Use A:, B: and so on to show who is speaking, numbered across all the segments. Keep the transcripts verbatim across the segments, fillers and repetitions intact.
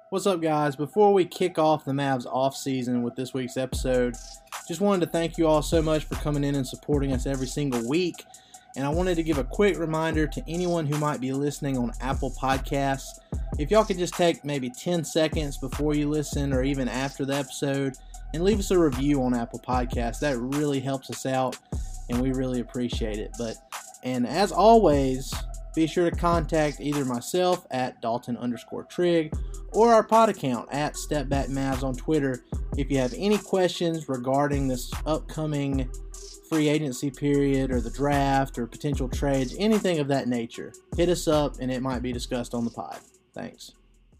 A: What's up, guys? Before we kick off the Mavs off-season with this week's episode, just wanted to thank you all so much for coming in and supporting us every single week. And I wanted to give a quick reminder to anyone who might be listening on Apple Podcasts. If y'all could just take maybe ten seconds before you listen or even after the episode and leave us a review on Apple Podcasts. That really helps us out, and we really appreciate it. But and as always, be sure to contact either myself at Dalton underscore Trig or our pod account at StepBackMavs on Twitter if you have any questions regarding this upcoming free agency period or the draft or potential trades, anything of that nature. Hit us up and it might be discussed on the pod. Thanks.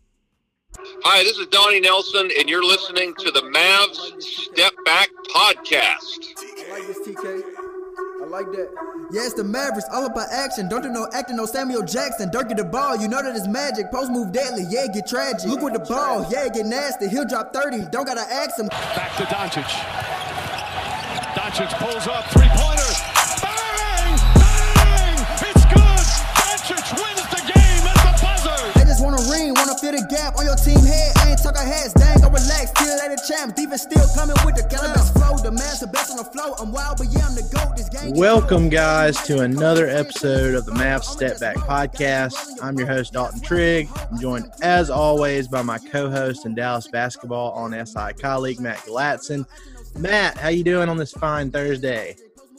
B: Hi, this is Donnie Nelson, and you're listening to the Mavs Step Back Podcast.
C: I like this, T K. I like that. Yeah, it's the Mavericks, all about action. Don't do no acting, no Samuel Jackson. Dirk get the ball, you know that it's magic. Post move deadly, yeah, get tragic. Look with the ball, yeah, get nasty. He'll drop thirty, don't gotta ask him.
D: Back to Doncic. Doncic pulls up, three-pointer. Bang! Bang! It's good! Doncic wins the game at the buzzer!
C: They just wanna ring, wanna fill the gap on your team head. I ain't talking heads, dang, go relax. Still at the champ, defense still coming with the cannabis flow. The man's the best on the flow. I'm wild, but yeah, I'm the GOAT. This game.
A: Welcome, guys, to another episode of the Mavs Step Back Podcast. I'm your host, Dalton Trigg. I'm joined, as always, by my co-host in Dallas basketball on S I colleague, Matt Galatson. Matt, how you doing on this fine Thursday?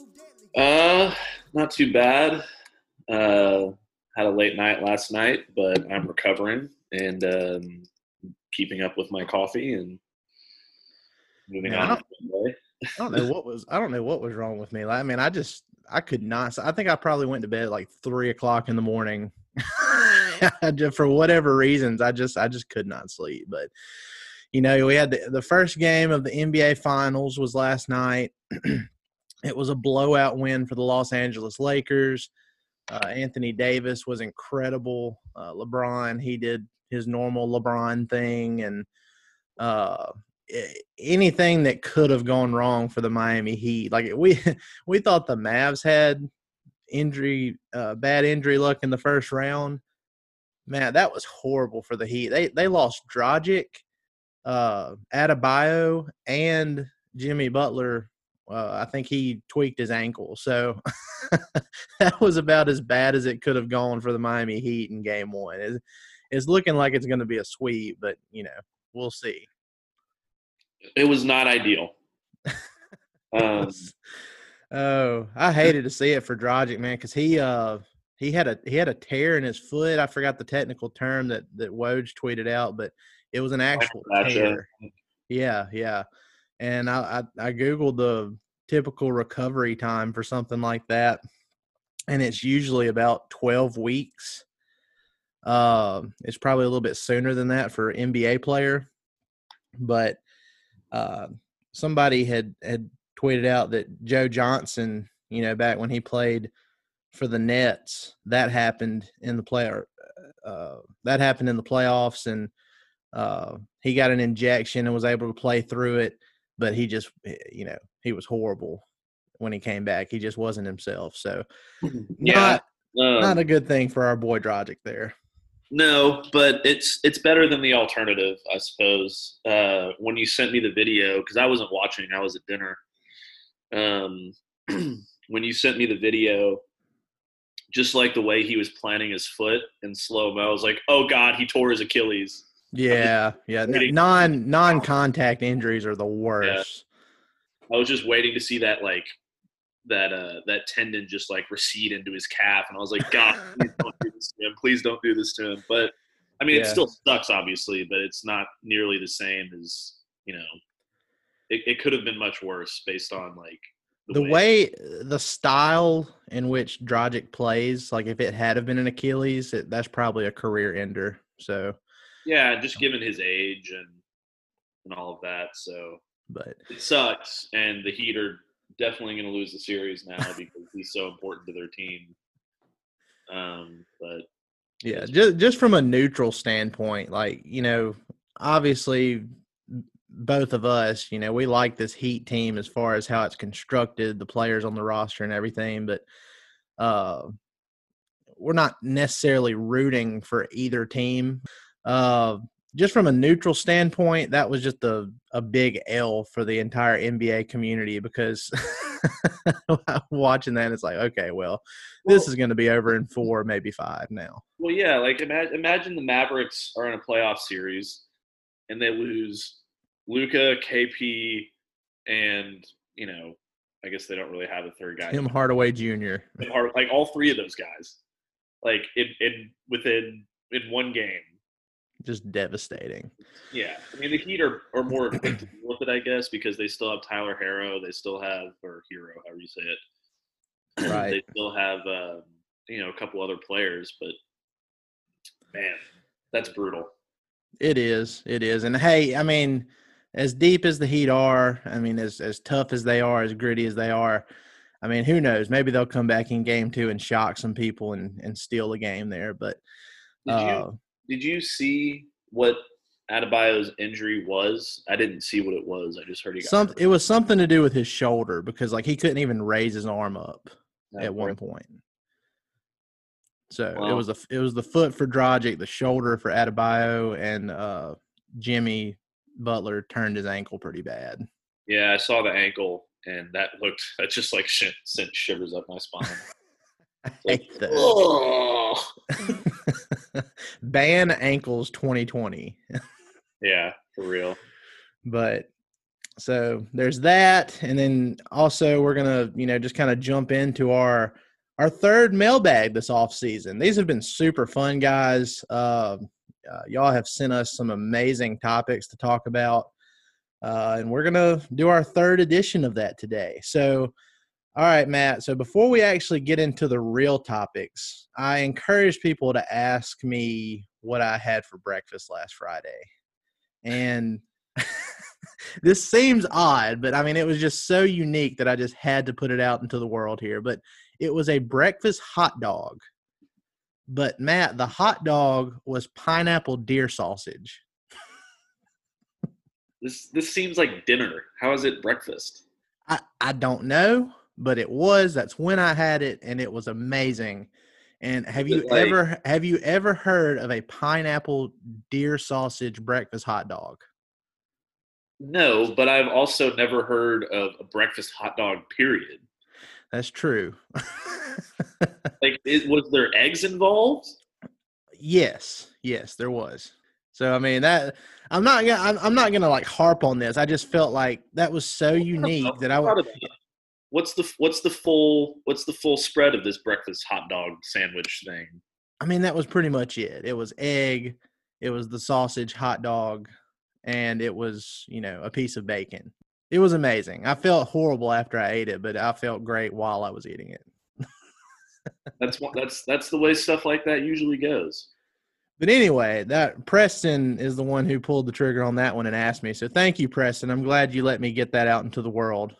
E: Uh, not too bad. Uh, had a late night last night, but I'm recovering and um, keeping up with my coffee and moving
A: Man,
E: on.
A: I don't, I don't know what was I don't know what was wrong with me. I mean, I just I could not. I think I probably went to bed at like three o'clock in the morning. Just for whatever reasons, I just I just could not sleep. But you know, we had the, the first game of the N B A Finals was last night. It was a blowout win for the Los Angeles Lakers. Uh, Anthony Davis was incredible. Uh, LeBron, he did his normal LeBron thing, and uh, anything that could have gone wrong for the Miami Heat. Like we we thought the Mavs had injury, uh, bad injury luck in the first round. Man, that was horrible for the Heat. They they lost Dragic, uh, Adebayo, and Jimmy Butler. Uh, I think he tweaked his ankle. So that was about as bad as it could have gone for the Miami Heat in game one. It's, it's looking like it's going to be a sweep, but, you know, we'll see.
E: It was not ideal. um,
A: oh, I hated to see it for Dragic, man, because he uh he had a he had a tear in his foot. I forgot the technical term that that Woj tweeted out, but it was an actual tear. Yeah, yeah. And I, I I googled the typical recovery time for something like that, and it's usually about twelve weeks. Uh, it's probably a little bit sooner than that for an N B A player, but uh, somebody had had tweeted out that Joe Johnson, you know, back when he played for the Nets, that happened in the play. Uh, that happened in the playoffs, and uh, he got an injection and was able to play through it. But he just, you know, he was horrible when he came back. He just wasn't himself. So,
E: yeah,
A: not,
E: um,
A: not a good thing for our boy Dragic there.
E: No, but it's it's better than the alternative, I suppose. Uh, when you sent me the video, because I wasn't watching, I was at dinner. Um, when you sent me the video, just like the way he was planting his foot in slow-mo, I was like, oh, God, he tore his Achilles.
A: Yeah, yeah. Non non-contact injuries are the worst.
E: Yeah. I was just waiting to see that like that uh that tendon just like recede into his calf, and I was like, God, please don't do this to him. Please don't do this to him. But I mean,
A: yeah.
E: It still sucks, obviously, but it's not nearly the same as, you know, it, it could have been much worse based on like
A: the, the way, way the style in which Dragic plays. Like if it had have been an Achilles, it, that's probably a career ender. So.
E: Yeah, just given his age and and all of that, so
A: but
E: it sucks. And the Heat are definitely going to lose the series now because he's so important to their team. Um, but
A: yeah, just just from a neutral standpoint, like you know, obviously, both of us, you know, we like this Heat team as far as how it's constructed, the players on the roster, and everything, but uh, we're not necessarily rooting for either team. Uh, just from a neutral standpoint, that was just a, a big L for the entire N B A community because watching that, it's like, okay, well, this
E: Well-
A: is going to be over in four, maybe five now.
E: Well, yeah, like imagine, imagine the Mavericks are in a playoff series and they lose Luka, K P, and, you know, I guess they don't really have a third guy.
A: Tim Hardaway Junior
E: Tim Hard- Like all three of those guys, like in, in within in one game.
A: Just devastating.
E: Yeah, I mean the Heat are, are more equipped to deal with it, I guess, because they still have Tyler Hero, they still have or Hero, however you say it.
A: Right.
E: They still have um, you know a couple other players, but man, that's brutal.
A: It is. It is. And hey, I mean, as deep as the Heat are, I mean, as as tough as they are, as gritty as they are, I mean, who knows? Maybe they'll come back in game two and shock some people and, and steal a game there. But
E: Did
A: uh,
E: you did you see what Adebayo's injury was? I didn't see what it was. I just heard he got
A: some
E: hurt.
A: it was something to do with his shoulder because like he couldn't even raise his arm up
E: That
A: at one
E: worked.
A: point. So it
E: Wow.
A: was the it was the foot for Dragic, the shoulder for Adebayo, and uh, Jimmy Butler turned his ankle pretty bad.
E: Yeah, I saw the ankle, and that looked that just like shit, sent shivers up my spine.
A: I hate that.
E: Oh.
A: Ban ankles twenty twenty.
E: Yeah, for real.
A: But so there's that, and then also we're gonna, you know, just kind of jump into our our third mailbag this off season. These have been super fun, guys. Uh, uh, y'all have sent us some amazing topics to talk about, uh, and we're gonna do our third edition of that today. So, all right, Matt. So before we actually get into the real topics, I encourage people to ask me what I had for breakfast last Friday, and this seems odd, but I mean, it was just so unique that I just had to put it out into the world here. But it was a breakfast hot dog. But Matt, the hot dog was pineapple deer sausage.
E: This this seems like dinner. How is it breakfast?
A: I, I don't know, but it was. That's when I had it, and it was amazing. And have
E: Is
A: you
E: it like-
A: ever have you ever heard of a pineapple deer sausage breakfast hot dog?
E: No, but I've also never heard of a breakfast hot dog. Period.
A: That's true.
E: Like, it, was there eggs involved?
A: Yes, yes, there was. So I mean that I'm not gonna I'm, I'm not gonna like harp on this. I just felt like that was so unique that I would.
E: What's the what's the full what's the full spread of this breakfast hot dog sandwich thing?
A: I mean that was pretty much it. It was egg, it was the sausage hot dog, and it was, you know, a piece of bacon. It was amazing. I felt horrible after I ate it, but I felt great while I was eating it.
E: That's what that's that's the way stuff like that usually goes.
A: But anyway, that Preston is the one who pulled the trigger on that one and asked me. So thank you, Preston. I'm glad you let me get that out into the world.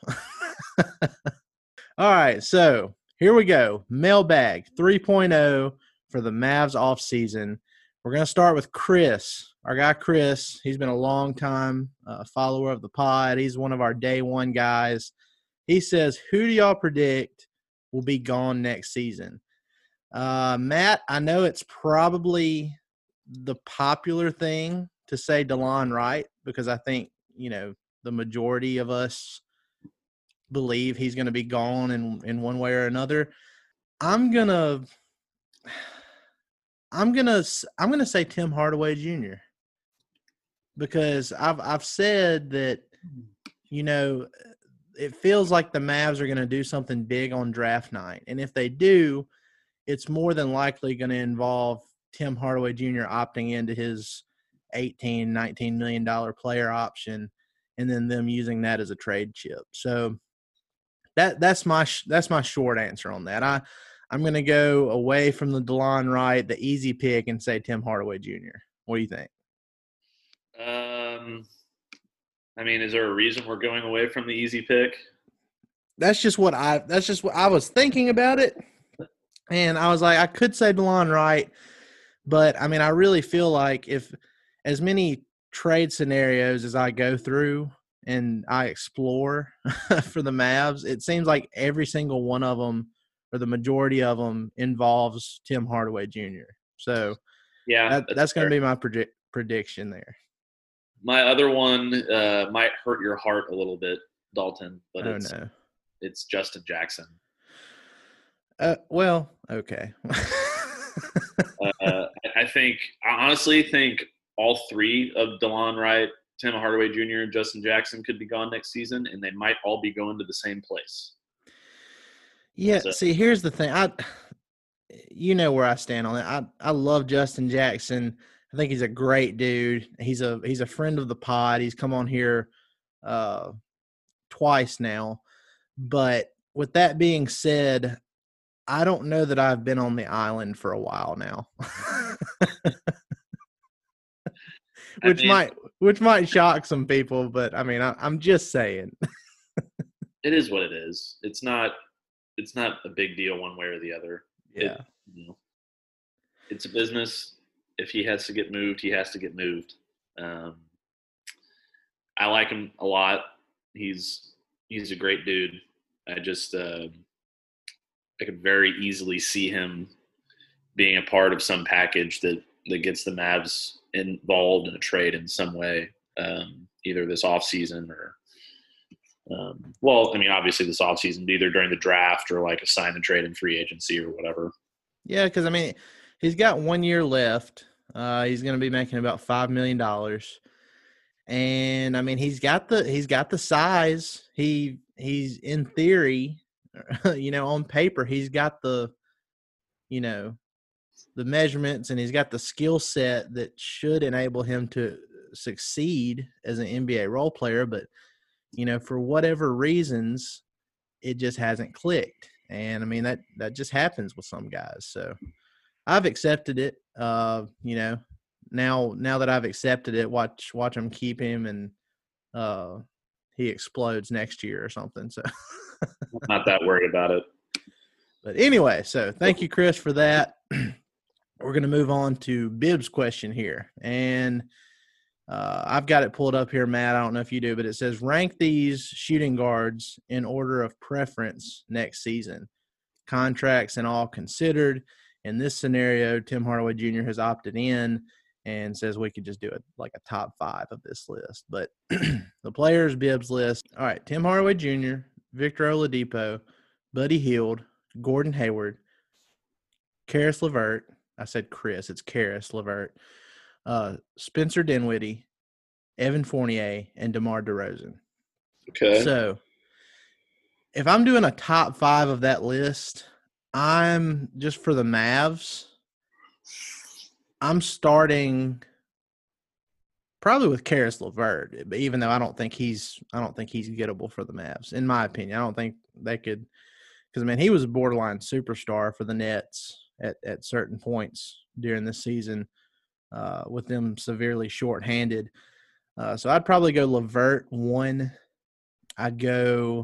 A: All right, so here we go. Mailbag three point oh for the Mavs off season. We're going to start with Chris, our guy Chris. He's been a long time uh, follower of the pod. He's one of our day one guys. He says, who do y'all predict will be gone next season? Uh, Matt, I know it's probably the popular thing to say DeLon Wright because I think, you know, the majority of us believe he's going to be gone in, in one way or another. I'm going to I'm going to I'm going to say Tim Hardaway Junior because I've I've said that, you know, it feels like the Mavs are going to do something big on draft night. And if they do, it's more than likely going to involve Tim Hardaway Junior opting into his eighteen, nineteen million dollars player option and then them using that as a trade chip. So that that's my that's my short answer on that. I I'm going to go away from the DeLon Wright, the easy pick, and say Tim Hardaway Junior What do you think?
E: Um, I mean, is there a reason we're going away from the easy pick?
A: That's just what I that's just what I was thinking about it. And I was like, I could say DeLon Wright, but I mean, I really feel like if as many trade scenarios as I go through and I explore for the Mavs, it seems like every single one of them or the majority of them involves Tim Hardaway Junior So
E: Yeah,
A: that, that's going to
E: fair.
A: be my predict prediction there.
E: My other one uh, might hurt your heart a little bit, Dalton, but
A: Oh,
E: it's
A: no.
E: it's Justin Jackson.
A: Uh, well, okay.
E: uh, I think I honestly think all three of DeLon Wright, Tim Hardaway Junior, and Justin Jackson could be gone next season, and they might all be going to the same place.
A: Yeah,
E: So-
A: see, here's the thing. I, you know where I stand on it. I, I love Justin Jackson. I think he's a great dude. He's a he's a friend of the pod. He's come on here uh, twice now. But with that being said, I don't know that I've been on the island for a while now. which
E: I mean,
A: might which might shock some people, but I mean, I, I'm just saying.
E: It is what it is. It's not it's not a big deal one way or the other.
A: Yeah.
E: It, you know, it's a business. If he has to get moved, he has to get moved. Um, I like him a lot. He's he's a great dude. I just uh, I could very easily see him being a part of some package that, that gets the Mavs involved in a trade in some way, um, either this offseason or um, well, I mean, obviously this offseason, either during the draft or like a sign and trade in free agency or whatever.
A: Yeah, because I mean, he's got one year left. Uh, he's going to be making about five million dollars, and I mean, he's got the he's got the size. He he's in theory, you know, on paper, he's got the, you know, the measurements, and he's got the skill set that should enable him to succeed as an N B A role player. But you know, for whatever reasons, it just hasn't clicked. And I mean, that, that just happens with some guys. So I've accepted it. Uh, you know, now, now that I've accepted it, watch, watch him keep him and uh, he explodes next year or something. So
E: I'm not that worried about it.
A: But anyway, so thank you, Chris, for that. We're going to move on to Bibbs' question here. And Uh, I've got it pulled up here, Matt. I don't know if you do, but it says rank these shooting guards in order of preference next season. Contracts and all considered. In this scenario, Tim Hardaway Junior has opted in and says we could just do it like a top five of this list. But the players Bibbs list. All right, Tim Hardaway Junior, Victor Oladipo, Buddy Hield, Gordon Hayward, Karis LeVert. I said Chris. It's Karis LeVert. Uh, Spencer Dinwiddie, Evan Fournier, and DeMar DeRozan.
E: Okay.
A: So if I'm doing a top five of that list, I'm just for the Mavs, I'm starting probably with Karis LeVert, even though I don't think he's I don't think he's gettable for the Mavs, in my opinion. I don't think they could, because I mean he was a borderline superstar for the Nets at, at certain points during this season. Uh, with them severely shorthanded. Uh, so I'd probably go LeVert one. I'd go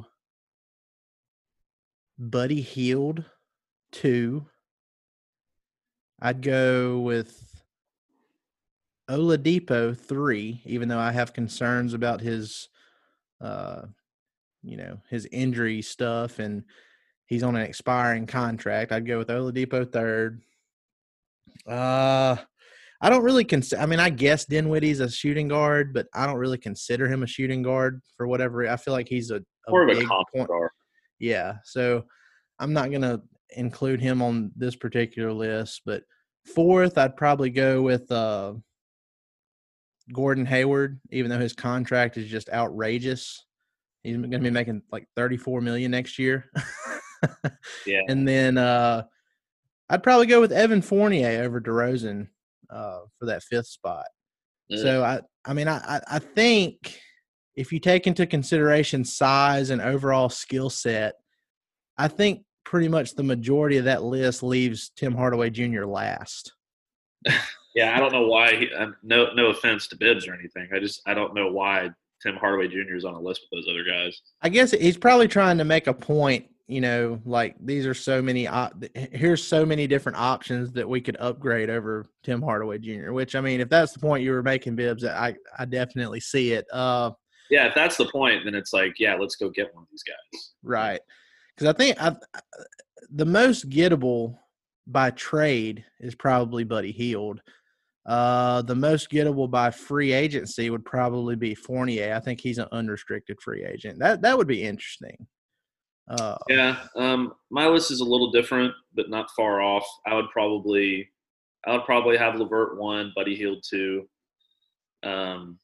A: Buddy Hield two. I'd go with Oladipo three, even though I have concerns about his, uh, you know, his injury stuff and he's on an expiring contract. I'd go with Oladipo third. Uh, I don't really consider – I mean, I guess Dinwiddie's a shooting guard, but I don't really consider him a shooting guard for whatever – I feel like he's a, a
E: More of a
A: big
E: comp
A: point.
E: guard.
A: Yeah, so I'm not going to include him on this particular list. But fourth, I'd probably go with uh, Gordon Hayward, even though his contract is just outrageous. He's going to be making like thirty-four million dollars next year.
E: Yeah.
A: And then uh, I'd probably go with Evan Fournier over DeRozan. Uh, for that fifth spot.
E: Yeah.
A: So, I I mean, I, I think if you take into consideration size and overall skill set, I think pretty much the majority of that list leaves Tim Hardaway Junior last.
E: Yeah, I don't know why. He, um, no, no offense to Bibbs or anything. I just I don't know why Tim Hardaway Junior is on a list with those other guys.
A: I guess he's probably trying to make a point. You know, like these are so many op- – here's so many different options that we could upgrade over Tim Hardaway Junior, which, I mean, if that's the point you were making, Bibbs, I, I definitely see it. Uh,
E: yeah, if that's the point, then it's like, yeah, let's go get one of these guys.
A: Right. Because I think I, the most gettable by trade is probably Buddy Hield. Uh, the most gettable by free agency would probably be Fournier. I think he's an unrestricted free agent. That that would be interesting. Uh,
E: Yeah, um, my list is a little different, but not far off. I would probably, I would probably have LeVert one, Buddy Hield two. Um,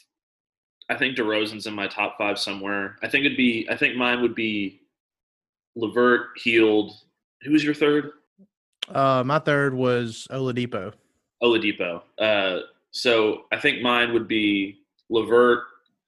E: I think DeRozan's in my top five somewhere. I think it'd be. I think mine would be LeVert, Hield. Who was your third?
A: uh, my third was Oladipo.
E: Oladipo. Uh, so I think mine would be LeVert,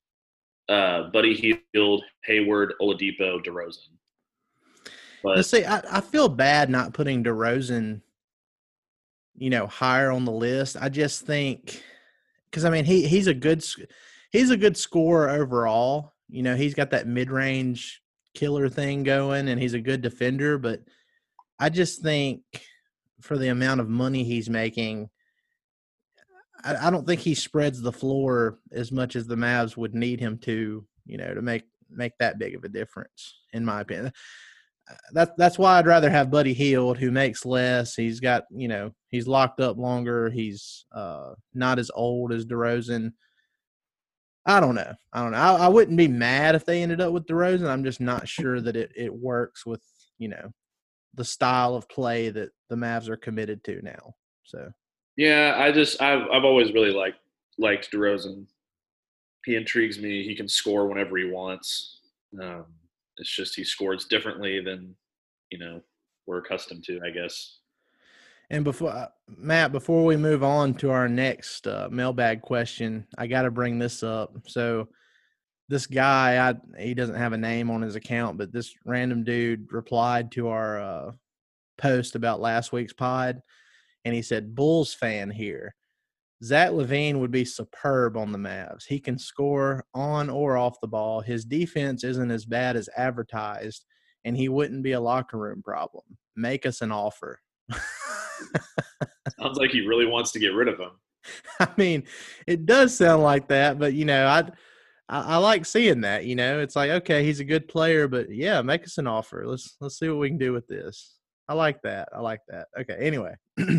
E: uh, Buddy Hield, Hayward, Oladipo, DeRozan. But
A: Let's see. I, I feel bad not putting DeRozan, you know, higher on the list. I just think because I mean he he's a good he's a good scorer overall. You know, he's got that mid range killer thing going, and he's a good defender. But I just think for the amount of money he's making, I, I don't think he spreads the floor as much as the Mavs would need him to, you know, to make make that big of a difference, in my opinion. That, that's why I'd rather have Buddy Hield, who makes less. He's got, you know, he's locked up longer. He's uh, not as old as DeRozan. I don't know. I don't know. I, I wouldn't be mad if they ended up with DeRozan. I'm just not sure that it, it works with, you know, the style of play that the Mavs are committed to now. So,
E: yeah, I just I've I've always really liked liked DeRozan. He intrigues me. He can score whenever he wants. Um, It's just he scores differently than, you know, we're accustomed to, I guess.
A: And before uh, Matt, before we move on to our next uh, mailbag question, I got to bring this up. So this guy, I he doesn't have a name on his account, but this random dude replied to our uh, post about last week's pod, and he said, "Bulls fan here. Zach LaVine would be superb on the Mavs. He can score on or off the ball. His defense isn't as bad as advertised, and he wouldn't be a locker room problem. Make us an offer."
E: Sounds like he really wants to get rid of him.
A: I mean, it does sound like that, but, you know, I, I I like seeing that, you know. It's like, okay, he's a good player, but, yeah, make us an offer. Let's let's see what we can do with this. I like that. I like that. Okay, anyway.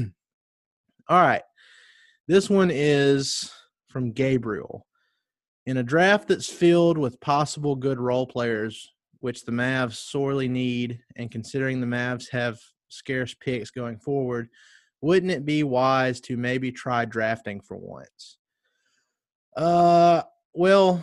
A: All right. This one is from Gabriel. In a draft that's filled with possible good role players, which the Mavs sorely need, and considering the Mavs have scarce picks going forward, wouldn't it be wise to maybe try drafting for once? Uh, well,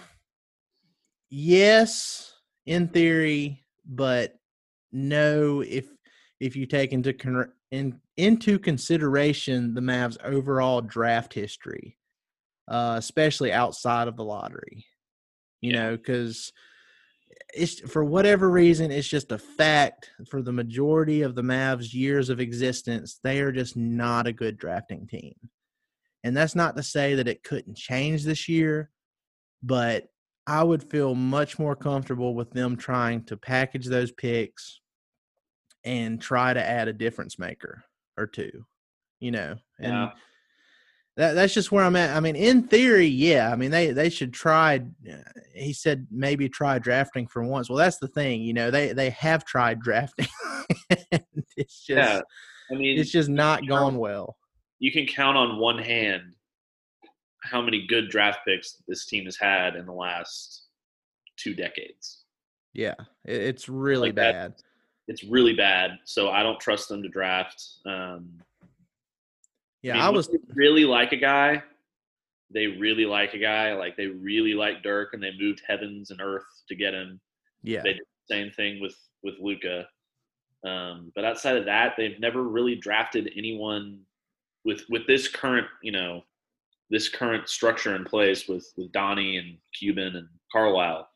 A: yes, in theory, but no, if if you take into con- in, into consideration the Mavs' overall draft history, uh, especially outside of the lottery, you
E: Yeah.
A: know, because it's for whatever reason, it's just a fact for the majority of the Mavs' years of existence, they are just not a good drafting team. And that's not to say that it couldn't change this year, but I would feel much more comfortable with them trying to package those picks and try to add a difference maker or two, you know. And
E: Yeah.
A: that that's just where I'm at. I mean, in theory, yeah. I mean, they, they should try. He said maybe try drafting for once. Well, that's the thing, you know. They they have tried drafting. It's just
E: Yeah. I mean,
A: it's just not gone well.
E: you can count on one hand how many good draft picks this team has had in the last two decades.
A: Yeah, it, it's really
E: Like that.
A: bad.
E: It's really bad. So I don't trust them to draft. Um,
A: Yeah,
E: I, mean,
A: I
E: when
A: was.
E: they really like a guy. They really like a guy. Like they really like Dirk, and they moved heavens and earth to get him.
A: Yeah,
E: They did the same thing with with Luka. Um, but outside of that, they've never really drafted anyone with with this current, you know, this current structure in place with with Donnie and Cuban and Carlisle.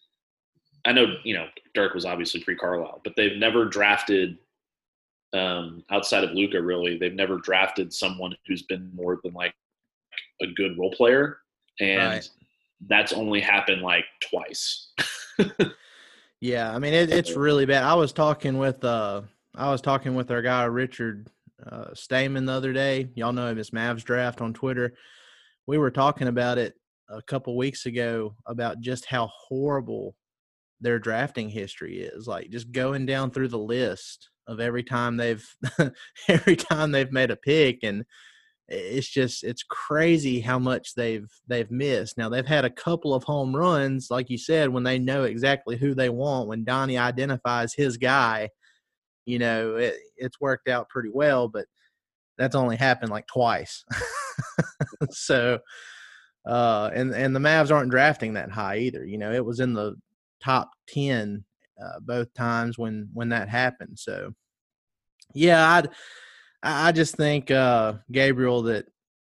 E: I know, you know, Dirk was obviously pre-Carlisle, but they've never drafted um, outside of Luka. Really, they've never drafted someone who's been more than like a good role player, and
A: Right.
E: that's only happened like twice.
A: yeah. I mean, it, it's really bad. I was talking with uh, I was talking with our guy Richard uh, Stamen the other day. Y'all know him as Mavs Draft on Twitter. We were talking about it a couple weeks ago about just how horrible their drafting history is. Like just going down through the list of every time they've every time they've made a pick, and it's just it's crazy how much they've they've missed. Now they've had a couple of home runs, like you said, when they know exactly who they want. When Donnie identifies his guy, you know, it, it's worked out pretty well. But that's only happened like twice. so, uh, and and the Mavs aren't drafting that high either. You know, it was in the top ten uh, both times when when that happened. So, yeah, I'd. I just think, uh, Gabriel, that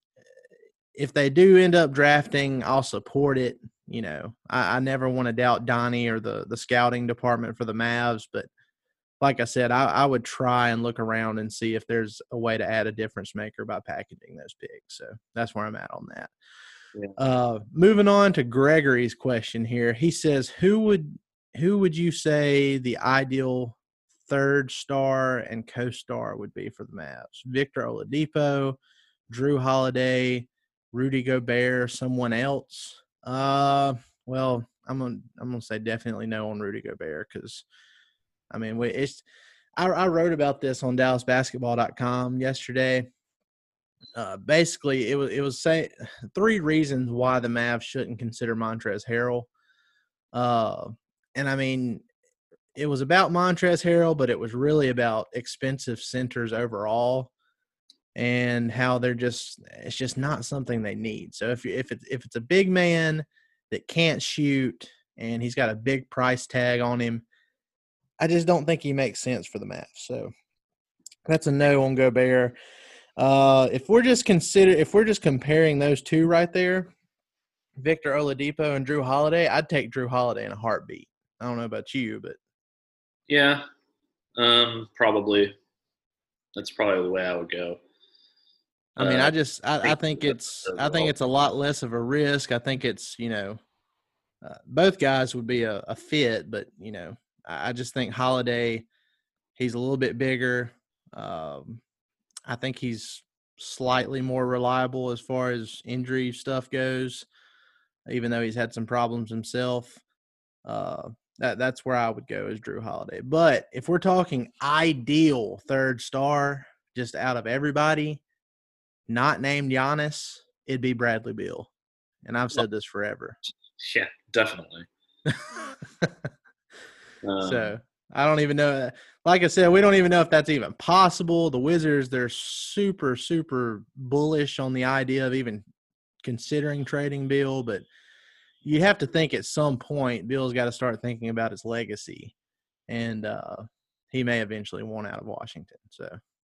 A: if they do end up drafting, I'll support it. You know, I, I never want to doubt Donnie or the, the scouting department for the Mavs. But like I said, I, I would try and look around and see if there's a way to add a difference maker by packaging those picks. So that's where I'm at on that. Yeah. Uh, moving on to Gregory's question here. He says, who would who would you say the ideal third star and co-star would be for the Mavs? Victor Oladipo, Drew Holiday, Rudy Gobert, someone else? Uh, well, I'm gonna I'm gonna say definitely no on Rudy Gobert because, I mean, we, it's I, I wrote about this on Dallas Basketball dot com yesterday. Uh, basically, it was it was say three reasons why the Mavs shouldn't consider Montrezl Harrell. Uh, and I mean. It was about Montrezl Harrell, but it was really about expensive centers overall and how they're just – it's just not something they need. So if, you, if, it's, if it's a big man that can't shoot and he's got a big price tag on him, I just don't think he makes sense for the Mavs. So that's a no on Gobert. Uh, if we're just consider if we're just comparing those two right there, Victor Oladipo and Drew Holiday, I'd take Drew Holiday in a heartbeat. I don't know about you, but –
E: Yeah, um, probably. That's probably the way I would go.
A: I mean, uh, I just I, I think it's I think it's a lot less of a risk. I think it's you know, uh, both guys would be a, a fit, but you know, I, I just think Holiday, he's a little bit bigger. Um, I think he's slightly more reliable as far as injury stuff goes, even though he's had some problems himself. Uh, That that's where I would go is Drew Holiday. But if we're talking ideal third star, just out of everybody, not named Giannis, it'd be Bradley Beal. And I've said this forever.
E: Yeah, definitely.
A: um, so I don't even know. Like I said, we don't even know if that's even possible. The Wizards, they're super, super bullish on the idea of even considering trading Beal, but you have to think at some point Bill's got to start thinking about his legacy, and uh, he may eventually want out of Washington. So,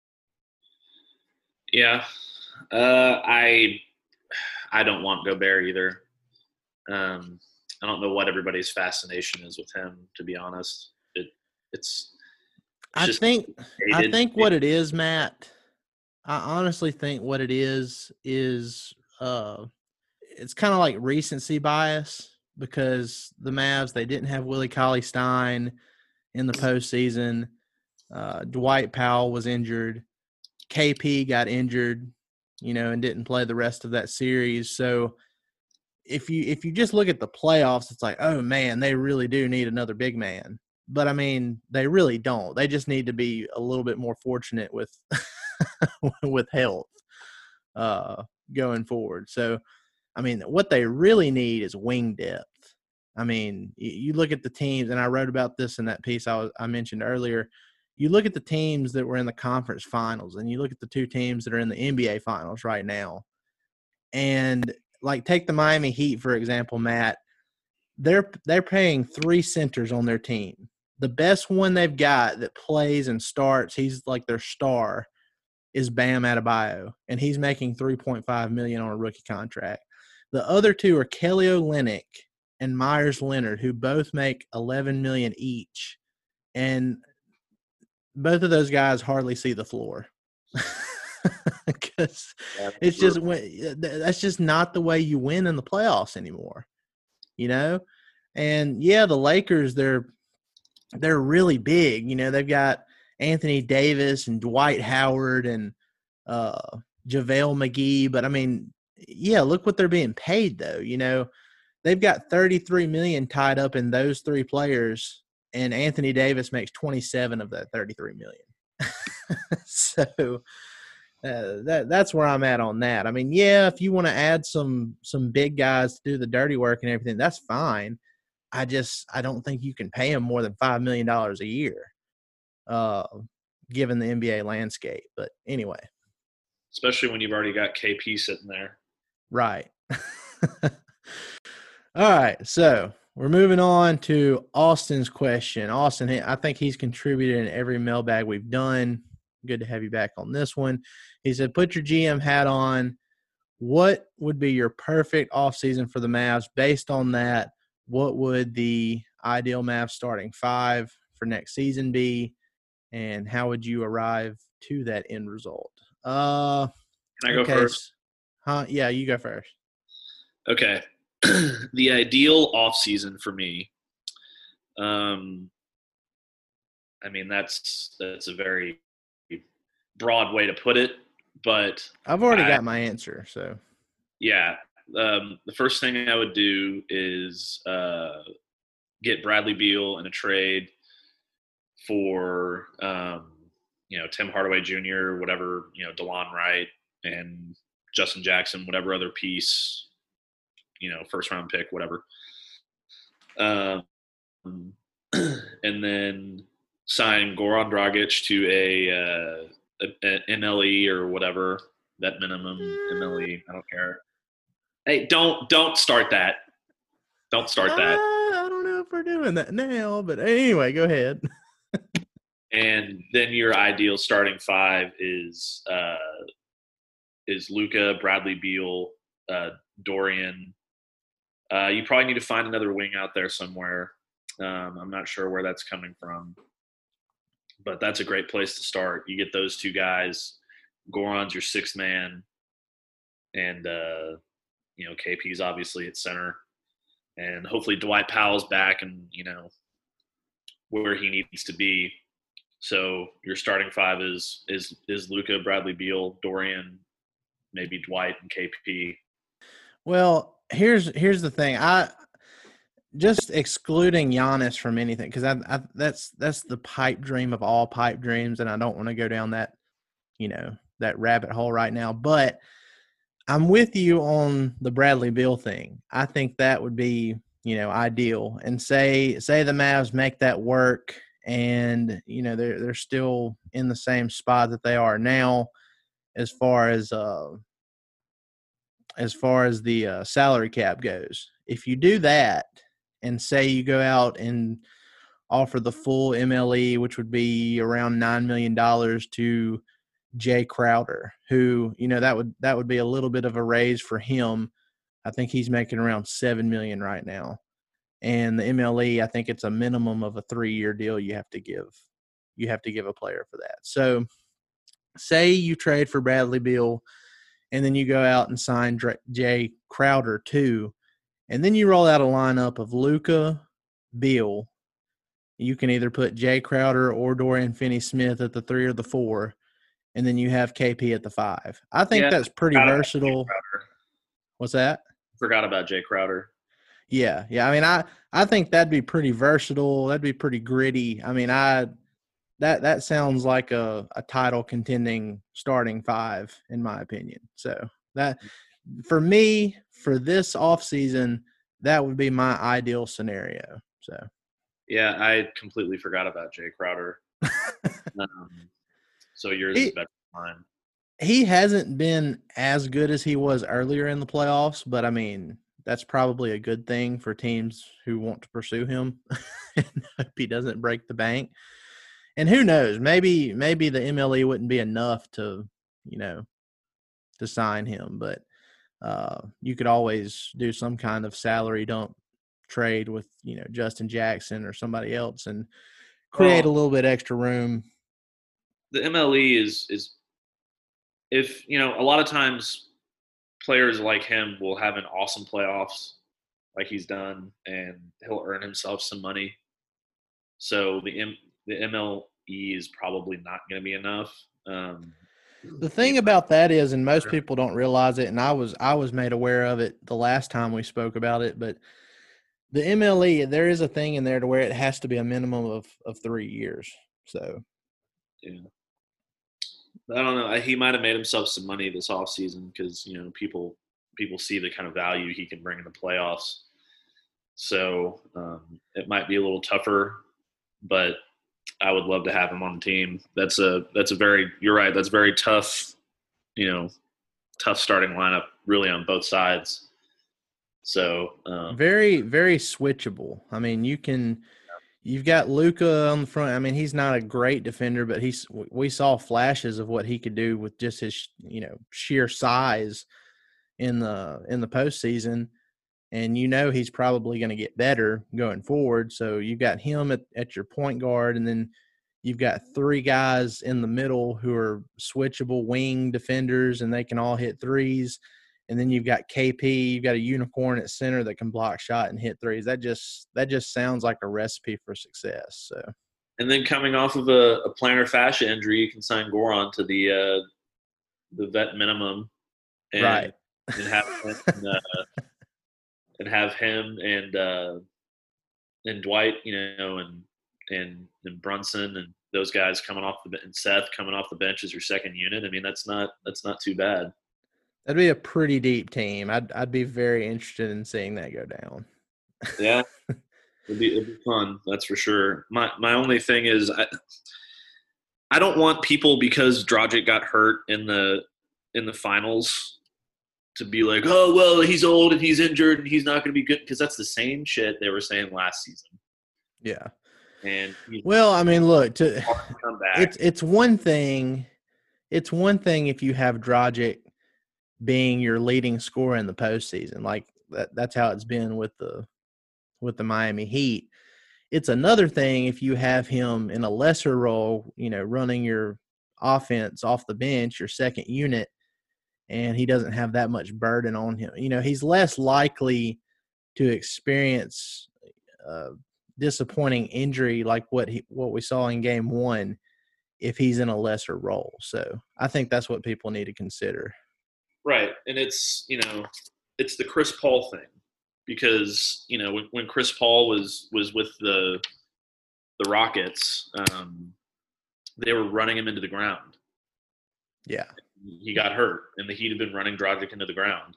E: yeah, uh, I I don't want Gobert either. Um, I don't know what everybody's fascination is with him. To be honest, it it's. it's
A: I think I think what it is, Matt. I honestly think what it is is. Uh, It's kind of like recency bias because the Mavs, they didn't have Willie Cauley-Stein in the postseason. Uh, Dwight Powell was injured. K P got injured, you know, and didn't play the rest of that series. So if you if you just look at the playoffs, it's like, oh, man, they really do need another big man. But, I mean, they really don't. They just need to be a little bit more fortunate with with health uh, going forward. So, I mean, what they really need is wing depth. I mean, you look at the teams, and I wrote about this in that piece I, was, I mentioned earlier. You look at the teams that were in the conference finals, and you look at the two teams that are in the N B A finals right now. And, like, take the Miami Heat, for example, Matt. They're they're paying three centers on their team. The best one they've got that plays and starts, he's like their star, is Bam Adebayo, and he's making three point five million dollars on a rookie contract. The other two are Kelly Olynyk and Myers Leonard, who both make eleven million dollars each. And both of those guys hardly see the floor. Because it's just that's just not the way you win in the playoffs anymore. You know? And yeah, the Lakers, they're they're really big. You know, they've got Anthony Davis and Dwight Howard and uh JaVale McGee, but I mean, yeah, look what they're being paid though. You know, they've got thirty-three million dollars tied up in those three players, and Anthony Davis makes twenty-seven of that thirty-three million dollars. So, Uh, that that's where I'm at on that. I mean, yeah, if you want to add some some big guys to do the dirty work and everything, that's fine. I just I don't think you can pay them more than five million dollars a year, uh, given the N B A landscape. But anyway,
E: especially when you've already got K P sitting there.
A: right. All right, so we're moving on to Austin's question. Austin, I think he's contributed in every mailbag we've done. Good to have you back on this one. He said, put your G M hat on. What would be your perfect offseason for the Mavs? Based on that, what would the ideal Mavs starting five for next season be? And how would you arrive to that end result? Uh,
E: Can I go
A: okay.
E: first?
A: Huh? Yeah, you go first.
E: Okay. The ideal offseason for me, um, I mean, that's that's a very broad way to put it, but
A: I've already
E: I,
A: got my answer. So
E: yeah, um, the first thing I would do is uh, get Bradley Beal in a trade for um, you know Tim Hardaway Junior, whatever, you know DeLon Wright and Justin Jackson, whatever other piece, you know first round pick, whatever, um, and then sign Goran Dragic to a uh, an M L E or whatever, that minimum M L E. I don't care. Hey, don't don't start that. Don't start that.
A: Uh, I don't know if we're doing that now, but anyway, go ahead.
E: And then your ideal starting five is uh, is Luka, Bradley Beal, uh, Dorian. Uh, you probably need to find another wing out there somewhere. Um, I'm not sure where that's coming from. But that's a great place to start. You get those two guys. Goran's your sixth man. And, uh, you know, K P's obviously at center. And hopefully Dwight Powell's back and, you know, where he needs to be. So your starting five is is is Luka, Bradley Beal, Dorian, maybe Dwight and K P.
A: Well, here's here's the thing. I – just excluding Giannis from anything, because I, I, that's that's the pipe dream of all pipe dreams, and I don't want to go down that, you know, that rabbit hole right now. But I'm with you on the Bradley Beal thing. I think that would be, you know, ideal. And say say the Mavs make that work, and you know they're they're still in the same spot that they are now, as far as uh, as far as the uh, salary cap goes. If you do that, and say you go out and offer the full M L E, which would be around nine million dollars to Jay Crowder, who, you know, that would that would be a little bit of a raise for him. I think he's making around seven million dollars right now. And the M L E, I think it's a minimum of a three-year deal you have to give. You have to give a player for that. So say you trade for Bradley Beal, and then you go out and sign Jay Crowder too. And then you roll out a lineup of Luka, Beal. You can either put Jay Crowder or Dorian Finney-Smith at the three or the four, and then you have K P at the five. I think
E: Yeah,
A: that's pretty versatile. What's that?
E: Forgot about Jay Crowder.
A: Yeah, yeah. I mean, I, I think that'd be pretty versatile. That'd be pretty gritty. I mean, I that that sounds like a, a title contending starting five, in my opinion. So that – for me, for this offseason, that would be my ideal scenario. So,
E: yeah, I completely forgot about Jay Crowder. um, so yours
A: he,
E: is better than mine.
A: He hasn't been as good as he was earlier in the playoffs, but I mean, that's probably a good thing for teams who want to pursue him. And hope he doesn't break the bank. And who knows? Maybe maybe the M L E wouldn't be enough to, you know, to sign him, but. Uh, you could always do some kind of salary dump trade with, you know, Justin Jackson or somebody else and create well, a little bit extra room.
E: The M L E is, is if, you know, a lot of times players like him will have an awesome playoffs like he's done, and he'll earn himself some money. So the M, the M L E is probably not going to be enough. Um,
A: The thing about that is, and most people don't realize it, and I was I was made aware of it the last time we spoke about it, but the M L E, there is a thing in there to where it has to be a minimum of, of three years. So,
E: yeah. I don't know. He might have made himself some money this offseason because, you know, people people see the kind of value he can bring in the playoffs. So um, it might be a little tougher, but I would love to have him on the team. That's a that's a very you're right. That's very tough, you know, tough starting lineup really on both sides. So um,
A: very very switchable. I mean, you can you've got Luka on the front. I mean, he's not a great defender, but he's we saw flashes of what he could do with just his, you know, sheer size in the in the postseason. And you know he's probably going to get better going forward. So you've got him at, at your point guard, and then you've got three guys in the middle who are switchable wing defenders, and they can all hit threes. And then you've got K P, you've got a unicorn at center that can block shot and hit threes. That just that just sounds like a recipe for success. So,
E: and then coming off of a, a plantar fascia injury, you can sign Goran to the uh, the vet minimum, and,
A: right?
E: And have him, uh, and have him and uh, and Dwight, you know, and and and Brunson and those guys coming off the and Seth coming off the bench as your second unit. I mean, that's not that's not too bad.
A: That'd be a pretty deep team. I'd I'd be very interested in seeing that go down.
E: Yeah, it'd be it'd be fun. That's for sure. My my only thing is I I don't want people because Dragic got hurt in the in the finals to be like, oh well, he's old and he's injured and he's not going to be good, because that's the same shit they were saying last season.
A: Yeah.
E: And
A: well, I mean, look, to
E: come back.
A: It's it's one thing. It's one thing if you have Dragic being your leading scorer in the postseason, like that, that's how it's been with the with the Miami Heat. It's another thing if you have him in a lesser role, you know, running your offense off the bench, your second unit, and he doesn't have that much burden on him. You know, he's less likely to experience uh, disappointing injury like what he what we saw in game one if he's in a lesser role. So I think that's what people need to consider.
E: Right. And it's, you know, it's the Chris Paul thing, because, you know, when, when Chris Paul was, was with the, the Rockets, um, they were running him into the ground.
A: Yeah.
E: He got hurt, and the Heat had been running Dragic into the ground.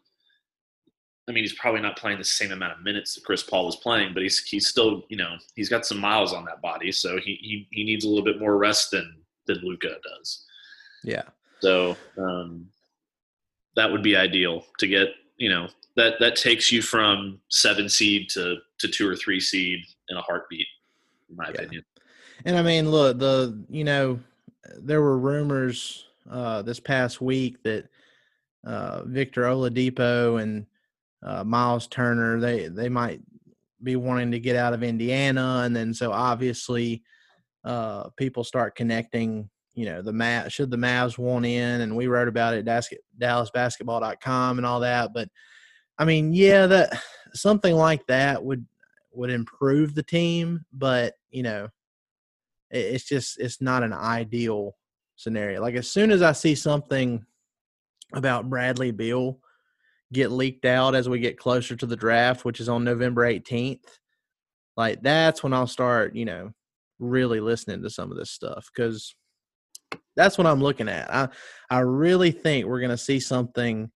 E: I mean, he's probably not playing the same amount of minutes that Chris Paul was playing, but he's, he's still, you know, he's got some miles on that body. So he, he, he needs a little bit more rest than, than Luka does.
A: Yeah.
E: So, um, that would be ideal to get, you know, that, that takes you from seven seed to, to two or three seed in a heartbeat, in my yeah. opinion.
A: And I mean, look, the, you know, there were rumors uh, this past week that uh, Victor Oladipo and uh, Miles Turner, they, they might be wanting to get out of Indiana. And then, so obviously uh, people start connecting, you know, the Mav, should the Mavs want in, and we wrote about it at Dallas Basketball dot com and all that. But I mean, yeah, that something like that would would improve the team, but you know, it, it's just it's not an ideal scenario. Like as soon as I see something about Bradley Beal get leaked out as we get closer to the draft, which is on November eighteenth, like that's when I'll start, you know, really listening to some of this stuff, because that's what I'm looking at. I I really think we're going to see something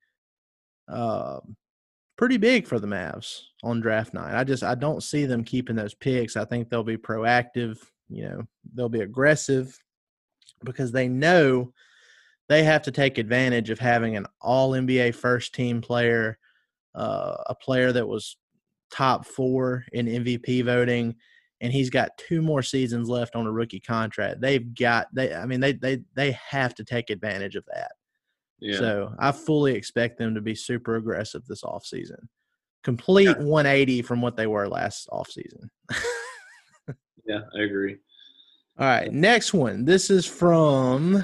A: uh, pretty big for the Mavs on draft night. I just I don't see them keeping those picks. I think they'll be proactive. You know, they'll be aggressive because they know they have to take advantage of having an all N B A first team player, uh, a player that was top four in M V P voting, and he's got two more seasons left on a rookie contract. They've got they I mean they they they have to take advantage of that. Yeah. So I fully expect them to be super aggressive this offseason. Complete yeah. one eighty from what they were last offseason.
E: Yeah, I agree.
A: All right, next one. This is from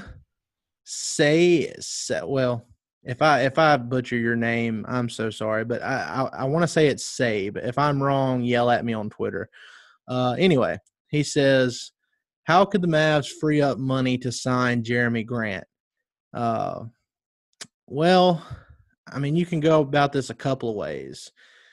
A: Say, say well, if I if I butcher your name, I'm so sorry, but I I, I want to say it's Say, but if I'm wrong, yell at me on Twitter. Uh, anyway, he says, how could the Mavs free up money to sign Jeremy Grant? Uh, well, I mean, you can go about this a couple of ways.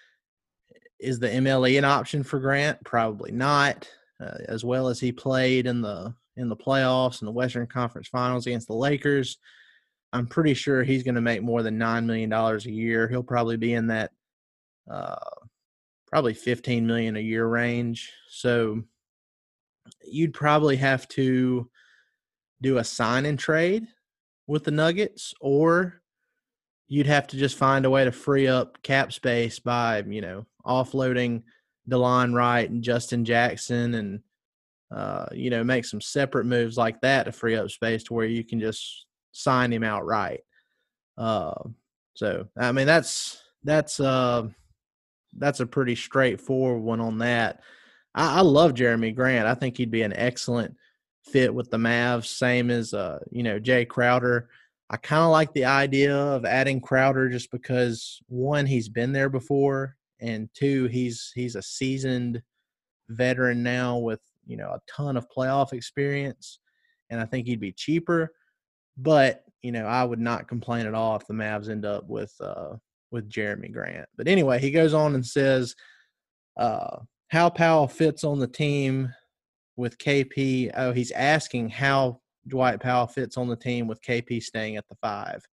A: Is the M L E an option for Grant? Probably not. Uh, as well as he played in the in the playoffs and the Western Conference Finals against the Lakers. I'm pretty sure he's going to make more than nine million dollars a year. He'll probably be in that uh, probably fifteen million dollars a year range. So you'd probably have to do a sign and trade with the Nuggets, or you'd have to just find a way to free up cap space by, you know, offloading DeLon Wright and Justin Jackson and, uh, you know, make some separate moves like that to free up space to where you can just sign him outright. Uh, so, I mean, that's that's uh, that's a pretty straightforward one on that. I, I love Jeremy Grant. I think he'd be an excellent fit with the Mavs, same as, uh, you know, Jay Crowder. I kind of like the idea of adding Crowder just because, one, he's been there before, and two, he's he's a seasoned veteran now with, you know, a ton of playoff experience, and I think he'd be cheaper. But, you know, I would not complain at all if the Mavs end up with uh, with Jeremy Grant. But anyway, he goes on and says uh, how Powell fits on the team with K P. Oh, he's asking how Dwight Powell fits on the team with K P staying at the five.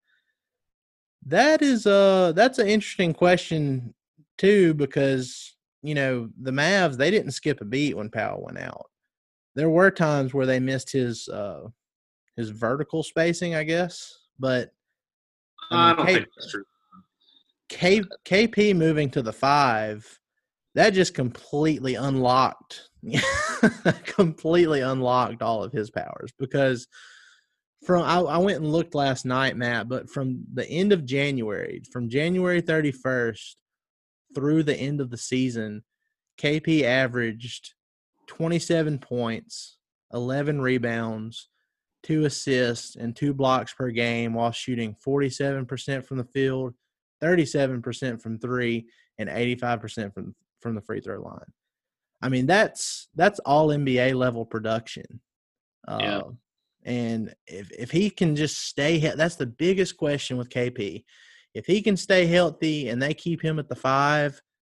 A: That is uh that's an interesting question too, because, you know, the Mavs, they didn't skip a beat when Powell went out. There were times where they missed his uh his vertical spacing, I guess, but
E: I, mean, I don't
A: K-
E: think that's true.
A: K- KP moving to the five, that just completely unlocked completely unlocked all of his powers, because from I, I went and looked last night, Matt, but from the end of January, from January thirty-first through the end of the season, K P averaged twenty-seven points, eleven rebounds, two assists, and two blocks per game while shooting forty-seven percent from the field, thirty-seven percent from three, and eighty-five percent from, from the free throw line. I mean, that's that's all N B A level production. Uh,
E: yeah.
A: And if if he can just stay – that's the biggest question with K P. If he can stay healthy and they keep him at the five,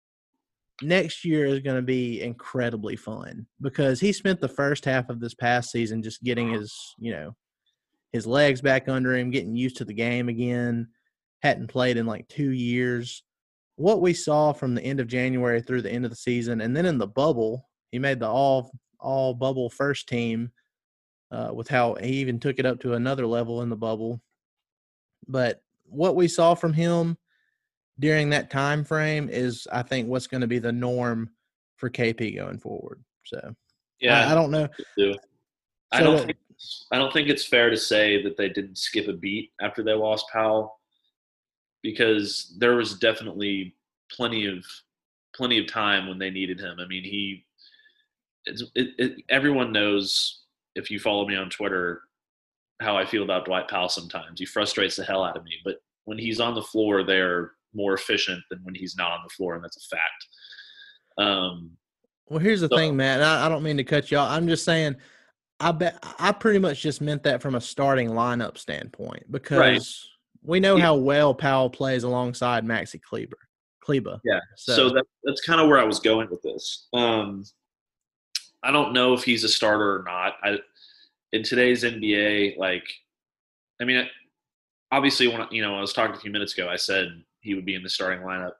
A: next year is going to be incredibly fun, because he spent the first half of this past season just getting his, you know, his legs back under him, getting used to the game again, hadn't played in like two years. What we saw from the end of January through the end of the season, and then in the bubble, he made the all all bubble first team uh, with how he even took it up to another level in the bubble. But what we saw from him during that time frame is, I think, what's going to be the norm for K P going forward. So,
E: Yeah,
A: I, I don't know.
E: I
A: So
E: don't
A: that-
E: think I don't think it's fair to say that they didn't skip a beat after they lost Powell, because there was definitely plenty of plenty of time when they needed him. I mean, he it's, it, it, everyone knows, if you follow me on Twitter, how I feel about Dwight Powell sometimes. He frustrates the hell out of me, but when he's on the floor, they're more efficient than when he's not on the floor, and that's a fact. Um,
A: Well, here's the
E: So-
A: thing, Matt. and I, I don't mean to cut you off. I'm just saying, I bet I pretty much just meant that from a starting lineup standpoint, because
E: Right.
A: we know
E: Yeah.
A: how well Powell plays alongside Maxi Kleber. Kleber.
E: Yeah.
A: So,
E: So, that, that's kind of where I was going with this. Um, I don't know if he's a starter or not. I, in today's N B A, like, I mean, obviously, when you know, I was talking a few minutes ago, I said he would be in the starting lineup.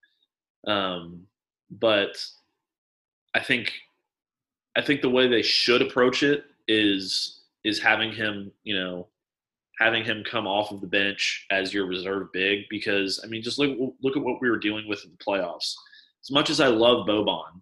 E: Um, but I think, I think the way they should approach it is is having him, you know, having him come off of the bench as your reserve big, because I mean, just look look at what we were dealing with in the playoffs. As much as I love Boban,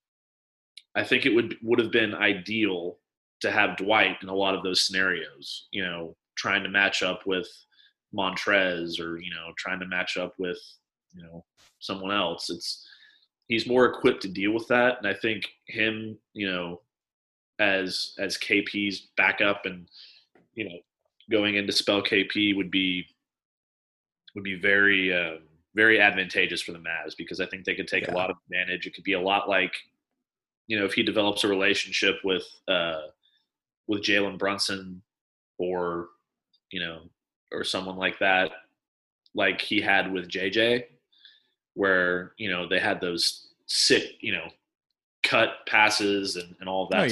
E: I think it would would have been ideal to have Dwight in a lot of those scenarios. You know, trying to match up with Montrez, or you know, trying to match up with you know someone else. It's he's more equipped to deal with that, and I think him, you know, as as K P's backup and you know. going in to spell K P would be would be very uh, very advantageous for the Mavs, because I think they could take
A: Yeah.
E: a lot of advantage. It could be a lot like, you know, if he develops a relationship with uh, with Jalen Brunson, or you know, or someone like that, like he had with J J, where you know they had those sick, you know, cut passes and, and all of that.
A: oh yeah,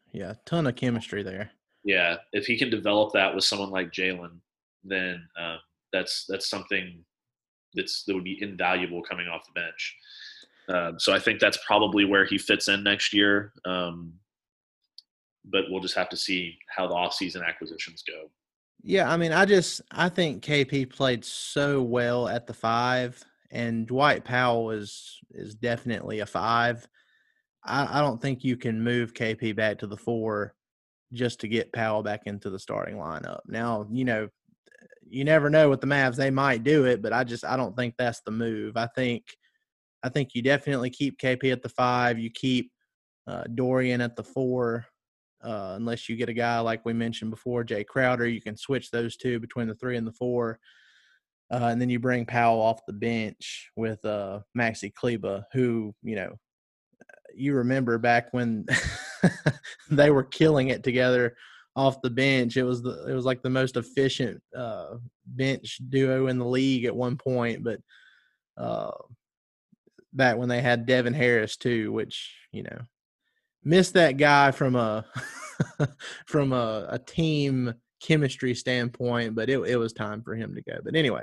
A: Yeah, ton of chemistry there.
E: Yeah, if he can develop that with someone like Jalen, then um, that's that's something that's that would be invaluable coming off the bench. Um, so I think that's probably where he fits in next year. Um, but we'll just have to see how the offseason acquisitions go.
A: Yeah, I mean, I just I think K P played so well at the five, and Dwight Powell is is definitely a five. I, I don't think you can move K P back to the four just to get Powell back into the starting lineup. Now, you know, you never know with the Mavs; they might do it, but I just I don't think that's the move. I think I think you definitely keep K P at the five. You keep uh, Dorian at the four. Uh, unless you get a guy like we mentioned before, Jay Crowder, you can switch those two between the three and the four. Uh, and then you bring Powell off the bench with uh, Maxi Kleba, who, you know, you remember back when they were killing it together off the bench. It was the, it was like the most efficient uh, bench duo in the league at one point. But uh, back when they had Devin Harris too, which, you know, missed that guy from a from a, a team chemistry standpoint, but it, it was time for him to go. But anyway,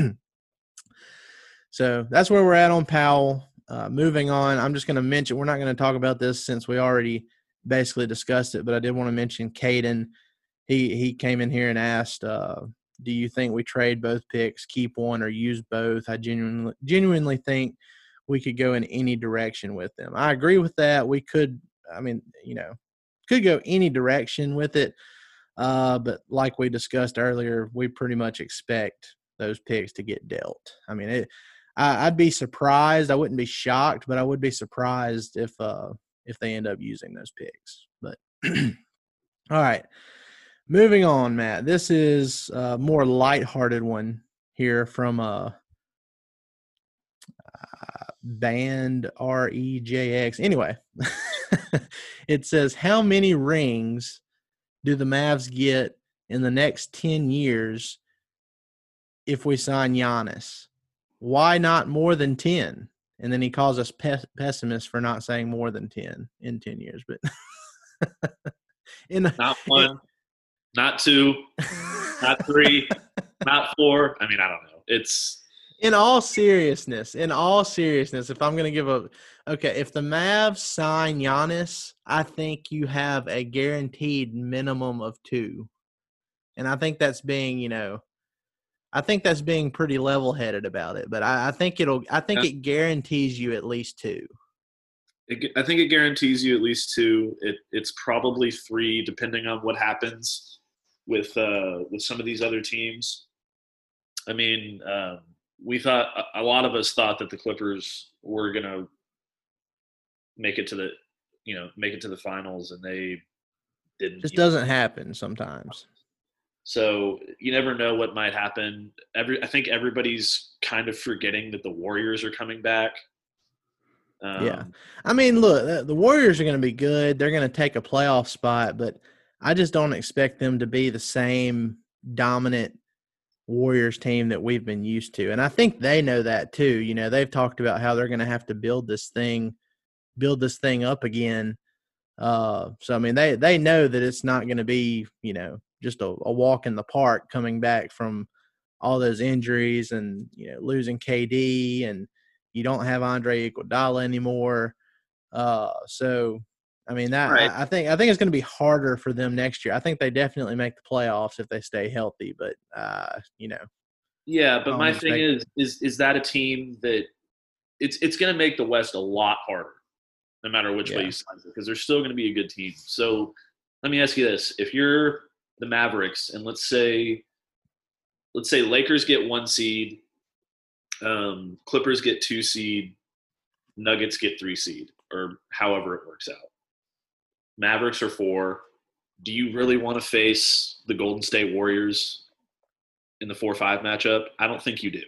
A: so that's where we're at on Powell. Uh, moving on, I'm just going to mention, we're not going to talk about this since we already basically discussed it, but I did want to mention Caden. He he came in here and asked, uh, do you think we trade both picks, keep one, or use both? I genuinely genuinely think we could go in any direction with them. I agree with that. We could, I mean, you know, could go any direction with it. Uh, but like we discussed earlier, we pretty much expect those picks to get dealt. I mean, it, I, I'd be surprised. I wouldn't be shocked, but I would be surprised if uh, if they end up using those picks. But all right, moving on, Matt. This is a more lighthearted one here from uh, uh, Band R E J X. Anyway, it says, how many rings do the Mavs get in the next ten years if we sign Giannis? Why not more than ten? And then he calls us pe- pessimists for not saying more than ten in ten years. But in,
E: not one, in, not two, not three, not four. I mean, I don't know. It's
A: in all seriousness, in all seriousness, if I'm going to give a – okay, if the Mavs sign Giannis, I think you have a guaranteed minimum of two. And I think that's being, you know – I think that's being pretty level-headed about it, but I, I think it'll. I think it guarantees you at least two.
E: It, I think it guarantees you at least two. It, it's probably three, depending on what happens with uh, with some of these other teams. I mean, um, we thought a lot of us thought that the Clippers were going to make it to the, you know, make it to the finals, and they didn't.
A: Just doesn't happen sometimes.
E: So you never know what might happen. Every I think everybody's kind of forgetting that the Warriors are coming back.
A: Um, yeah. I mean, look, the Warriors are going to be good. They're going to take a playoff spot, but I just don't expect them to be the same dominant Warriors team that we've been used to. And I think they know that too. You know, they've talked about how they're going to have to build this thing, build this thing up again. Uh, so, I mean, they, they know that it's not going to be, you know, just a, a walk in the park coming back from all those injuries and, you know, losing K D, and you don't have Andre Iguodala anymore. Uh, so, I mean, that right. I, I think I think it's going to be harder for them next year. I think they definitely make the playoffs if they stay healthy, but uh, you know.
E: Yeah, but my thing is, is is that a team that it's it's going to make the West a lot harder, no matter which yeah. way you slice it, because they're still going to be a good team. So, let me ask you this: if you're the Mavericks, and let's say, let's say Lakers get one seed, um, Clippers get two seed, Nuggets get three seed, or however it works out. Mavericks are four. Do you really want to face the Golden State Warriors in the four five matchup? I don't think you do.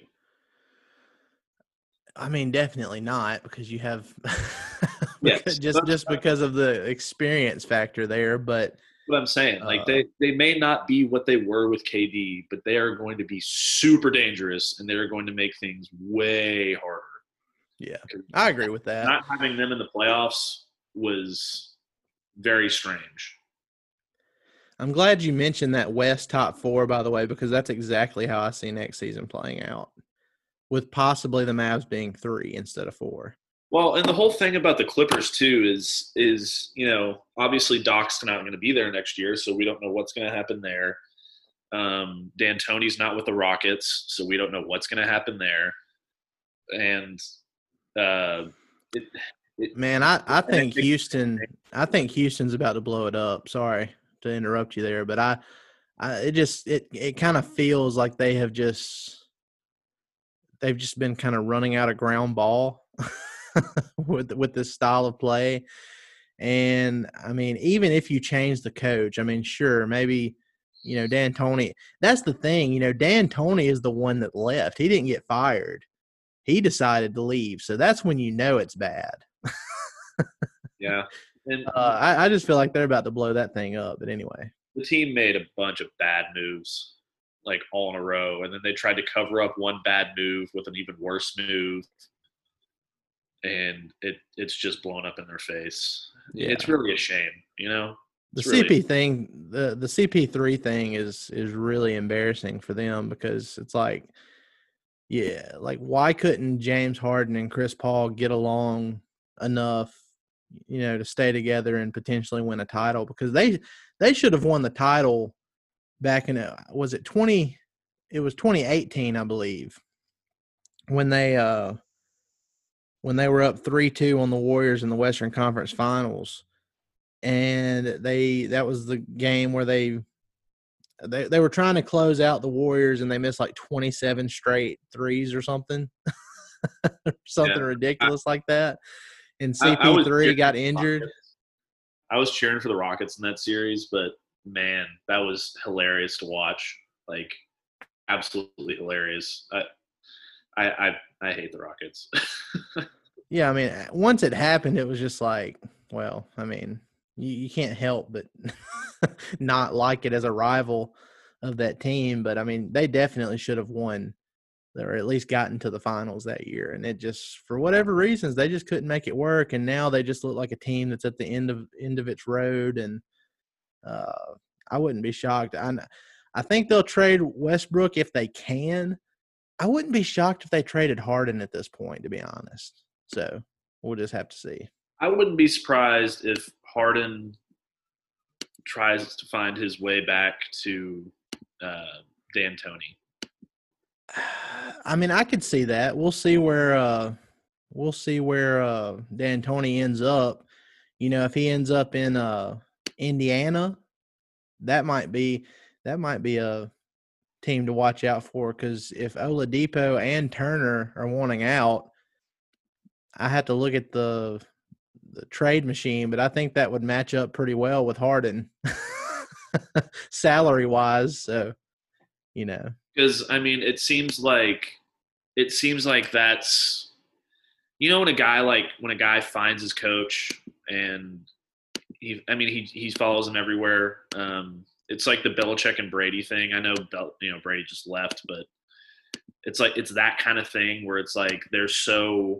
A: I mean, definitely not, because you have
E: yes.
A: just just because of the experience factor there, but
E: what I'm saying, like uh, they, they may not be what they were with K D, but they are going to be super dangerous, and they're going to make things way harder.
A: Yeah, I agree with that.
E: Not having them in the playoffs was very strange.
A: I'm glad you mentioned that West top four, by the way, because that's exactly how I see next season playing out, with possibly the Mavs being three instead of four.
E: Well, and the whole thing about the Clippers too is is you know obviously Doc's not going to be there next year, so we don't know what's going to happen there. Um, D'Antoni's not with the Rockets, so we don't know what's going to happen there. And uh, it, it,
A: man, I, I think Houston. I think Houston's about to blow it up. Sorry to interrupt you there, but I, I it just it it kind of feels like they have just they've just been kind of running out of ground ball with with this style of play. And I mean, even if you change the coach, I mean, sure, maybe. You know, D'Antoni, that's the thing. You know, D'Antoni is the one that left. He didn't get fired. He decided to leave. So that's when you know it's bad.
E: Yeah. And
A: uh, I, I just feel like they're about to blow that thing up. But anyway.
E: The team made a bunch of bad moves, like all in a row. And then they tried to cover up one bad move with an even worse move. And it it's just blown up in their face. Yeah. It's really a shame, you know?
A: The
E: really,
A: C P thing, the, the C P three thing is is really embarrassing for them because it's like, yeah, like why couldn't James Harden and Chris Paul get along enough, you know, to stay together and potentially win a title? Because they they should have won the title back in was it twenty? It was twenty eighteen, I believe, when they uh when they were up three two on the Warriors in the Western Conference Finals. And they that was the game where they, they they were trying to close out the Warriors and they missed like twenty-seven straight threes or something. something yeah. ridiculous I, like that. And C P three got injured.
E: I was cheering for the Rockets in that series, but man, that was hilarious to watch. Like absolutely hilarious. I I I, I hate the Rockets.
A: Yeah, I mean, once it happened, it was just like, well, I mean, You, you can't help but not like it as a rival of that team. But, I mean, they definitely should have won or at least gotten to the finals that year. And it just, for whatever reasons, they just couldn't make it work. And now they just look like a team that's at the end of end of its road. And uh, I wouldn't be shocked. I, I think they'll trade Westbrook if they can. I wouldn't be shocked if they traded Harden at this point, to be honest. So we'll just have to see.
E: I wouldn't be surprised if Harden tries to find his way back to uh, D'Antoni.
A: I mean, I could see that. We'll see where uh, we'll see where uh, D'Antoni ends up. You know, if he ends up in uh, Indiana, that might be that might be a team to watch out for. Because if Oladipo and Turner are wanting out, I have to look at the. the trade machine, but I think that would match up pretty well with Harden salary wise. So, you know,
E: because I mean, it seems like, it seems like that's, you know, when a guy like, when a guy finds his coach and he, I mean, he, he follows him everywhere. Um, it's like the Belichick and Brady thing. I know, Bel, you know, Brady just left, but it's like, it's that kind of thing where it's like, they're so,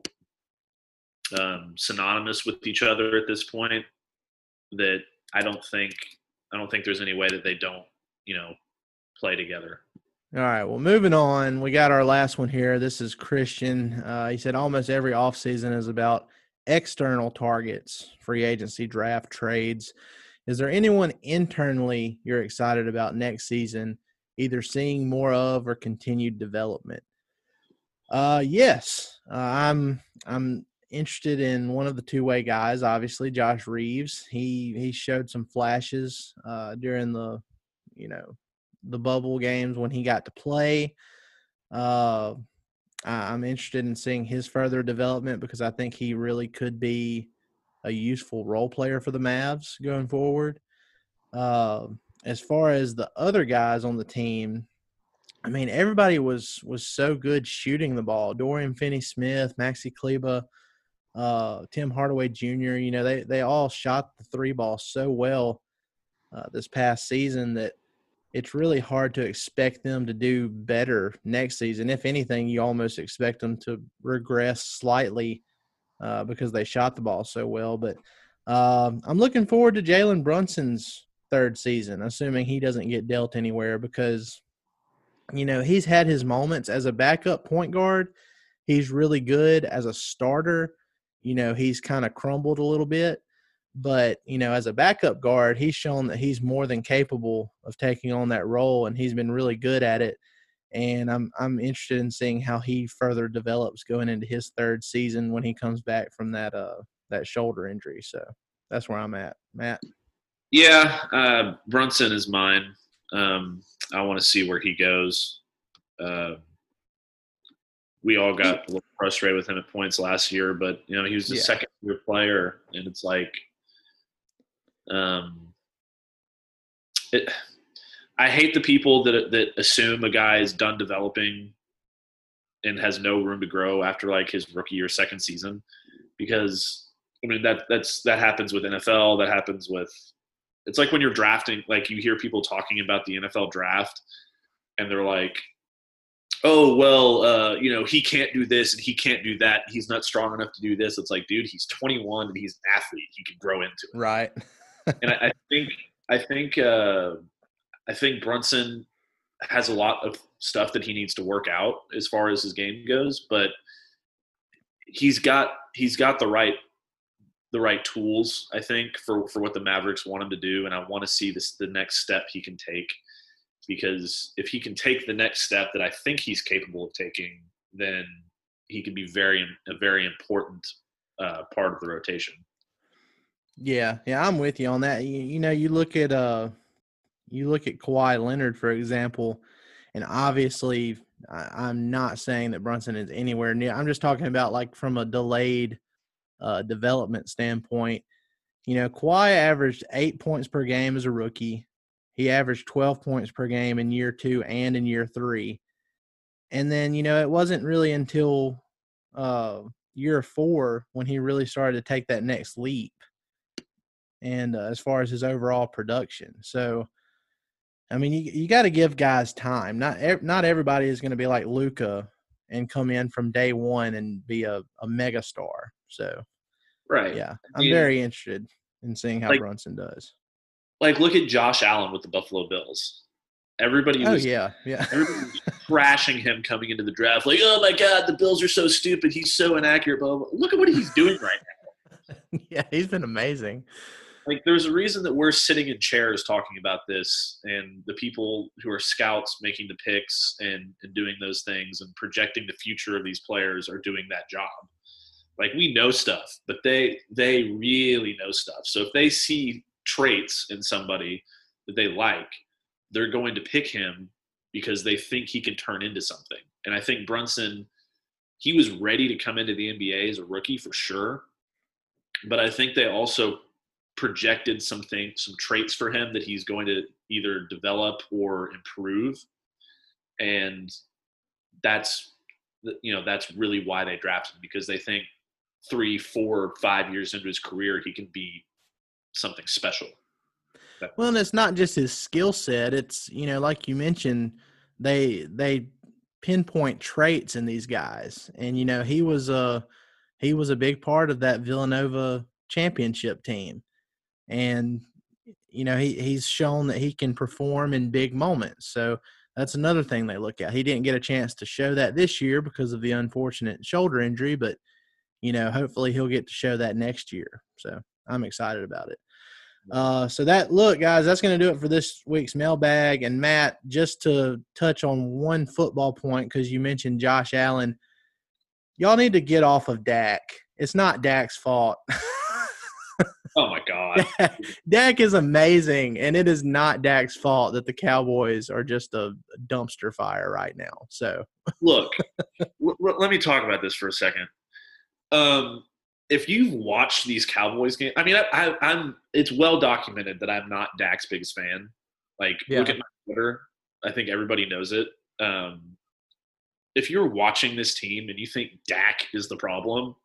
E: Um, synonymous with each other at this point that I don't think I don't think there's any way that they don't, you know, play together.
A: All right, well, moving on, we got our last one here. This is Christian. Uh, he said almost every offseason is about external targets, free agency, draft, trades. Is there anyone internally you're excited about next season, either seeing more of or continued development? Uh, yes, uh, I'm I'm interested in one of the two-way guys, obviously, Josh Reeves. He he showed some flashes uh, during the, you know, the bubble games when he got to play. Uh, I'm interested in seeing his further development because I think he really could be a useful role player for the Mavs going forward. Uh, as far as the other guys on the team, I mean, everybody was was so good shooting the ball. Dorian Finney-Smith, Maxi Kleber, uh, Tim Hardaway Junior, you know, they, they all shot the three ball so well uh, this past season that it's really hard to expect them to do better next season. If anything, you almost expect them to regress slightly uh, because they shot the ball so well. But Um, I'm looking forward to Jalen Brunson's third season, assuming he doesn't get dealt anywhere because, you know, he's had his moments as a backup point guard. He's really good as a starter. You know, he's kind of crumbled a little bit. But, you know, as a backup guard, he's shown that he's more than capable of taking on that role, and he's been really good at it. And I'm I'm interested in seeing how he further develops going into his third season when he comes back from that uh that shoulder injury. So that's where I'm at, Matt.
E: Yeah, uh, Brunson is mine. Um, I want to see where he goes. Uh, we all got a little frustrated with him at points last year, but you know he was a
A: Yeah.
E: second year player, and it's like, um, it. I hate the people that that assume a guy is done developing and has no room to grow after like his rookie or second season, because I mean that that's that happens with N F L. That happens with. It's like when you're drafting, like you hear people talking about the N F L draft, and they're like, "Oh well, uh, you know, he can't do this and he can't do that. He's not strong enough to do this." It's like, dude, he's twenty-one and he's an athlete. He can grow into it,
A: Right.
E: and I, I think I think. Uh, I think Brunson has a lot of stuff that he needs to work out as far as his game goes, but he's got he's got the right the right tools, I think, for, for what the Mavericks want him to do, and I want to see this the next step he can take, because if he can take the next step that I think he's capable of taking, then he can be very a very important uh, part of the rotation.
A: Yeah, yeah, I'm with you on that. You, you know, you look at uh You look at Kawhi Leonard, for example, and obviously I, I'm not saying that Brunson is anywhere near. I'm just talking about like from a delayed uh, development standpoint. You know, Kawhi averaged eight points per game as a rookie. He averaged twelve points per game in year two and in year three. And then, you know, it wasn't really until uh, year four when he really started to take that next leap. And uh, as far as his overall production. So, I mean, you you got to give guys time. Not ev- not everybody is going to be like Luka and come in from day one and be a, a mega star. So,
E: Right.
A: yeah,
E: I
A: I'm
E: mean,
A: very interested in seeing how
E: like-
A: Brunson does.
E: Like, look at Josh Allen with the Buffalo Bills. Everybody
A: Oh,
E: was
A: yeah, yeah.
E: everybody was trashing him coming into the draft. Like, oh, my God, the Bills are so stupid. He's so inaccurate. Blah, blah, blah. Look at what he's doing right now.
A: Yeah, he's been amazing.
E: Like, there's a reason that we're sitting in chairs talking about this, and the people who are scouts making the picks and, and doing those things and projecting the future of these players are doing that job. Like, we know stuff, but they they really know stuff. So if they see traits in somebody that they like, they're going to pick him because they think he can turn into something. And I think Brunson, he was ready to come into the N B A as a rookie for sure, but I think they also projected something, some traits for him that he's going to either develop or improve. And that's, you know, that's really why they drafted him, because they think three, four, five years into his career, he can be something special.
A: Well, and it's not just his skill set. It's, you know, like you mentioned, they they pinpoint traits in these guys. And, you know, he was a, he was a big part of that Villanova championship team. And, you know, he, he's shown that he can perform in big moments. So that's another thing they look at. He didn't get a chance to show that this year because of the unfortunate shoulder injury, but, you know, hopefully he'll get to show that next year. So I'm excited about it. Uh, so that, look, guys, that's going to do it for this week's mailbag. And, Matt, just to touch on one football point, because you mentioned Josh Allen, y'all need to get off of Dak. It's not Dak's fault.
E: Oh, my God.
A: Dak is amazing, and it is not Dak's fault that the Cowboys are just a dumpster fire right now. So,
E: Look, l- l- let me talk about this for a second. Um, if you've watched these Cowboys games, I mean, I, I, I'm. It's well documented that I'm not Dak's biggest fan. Like,
A: Yeah.
E: look at my Twitter. I think everybody knows it. Um, if you're watching this team and you think Dak is the problem,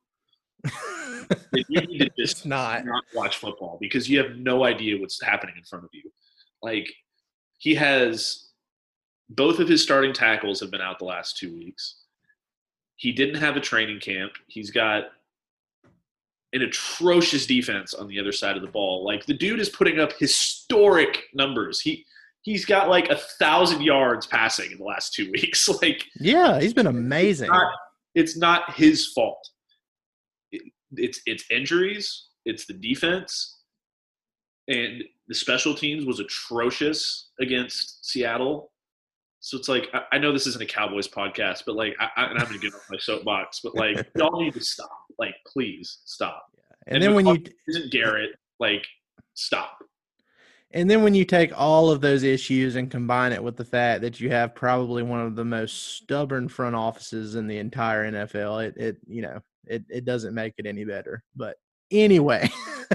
E: then you need to
A: it's
E: just
A: not.
E: not watch football, because you have no idea what's happening in front of you. Like, he has both of his starting tackles have been out the last two weeks. He didn't have a training camp. He's got an atrocious defense on the other side of the ball. Like, the dude is putting up historic numbers. He he's got like a thousand yards passing in the last two weeks. Like,
A: yeah, he's been amazing.
E: It's not, it's not his fault. It, it's it's injuries. It's the defense, and the special teams was atrocious against Seattle. So it's like, I, I know this isn't a Cowboys podcast, but like, I, I, and I'm going to get off my soapbox, but like, y'all need to stop. Like, please stop.
A: And,
E: and
A: then when you
E: isn't Garrett, like, stop.
A: And then when you take all of those issues and combine it with the fact that you have probably one of the most stubborn front offices in the entire N F L, it, it you know, it, it doesn't make it any better. But anyway,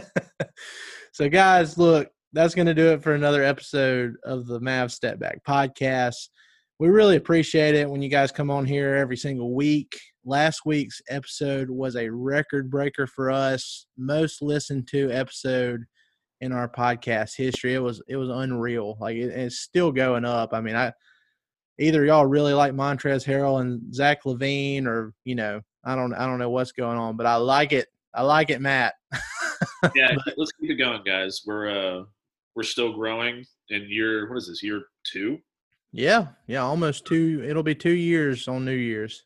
A: so guys, look, that's going to do it for another episode of the Mavs Step Back podcast. We really appreciate it when you guys come on here every single week. Last week's episode was a record breaker for us, most listened to episode in our podcast history. It was it was unreal. Like, it, it's still going up. I mean, I either y'all really like Montrezl Harrell and Zach LaVine, or you know, I don't I don't know what's going on, but I like it. I like it, Matt.
E: Yeah, let's keep it going, guys. We're uh we're still growing, and year what is this, year two?
A: Yeah, yeah, almost two. It'll be two years on New Year's.